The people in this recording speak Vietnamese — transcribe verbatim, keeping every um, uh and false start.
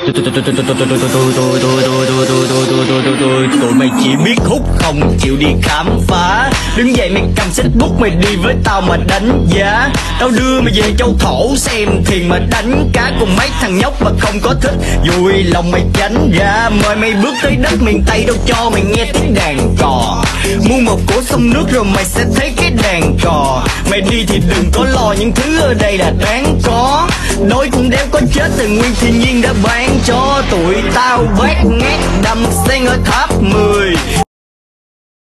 Tụi mày chỉ biết hút không chịu đi khám phá. Đứng dậy mày cầm sách bút mày đi với tao mà đánh giá. Tao đưa mày về châu thổ xem thiền mà đánh cá cùng mấy thằng nhóc mà không có thích vui lòng mày tránh ra. Mời mày bước tới đất miền Tây đâu cho mày nghe tiếng đàn cò. Mua một cỗ sông nước rồi mày sẽ thấy cái đàn cò. Mày đi thì đừng có lo những thứ ở đây là đáng có. Đôi cũng đéo có chết từ nguyên thiên nhiên đã ban cho tụi tao bát ngát đầm sen ở tháp mười.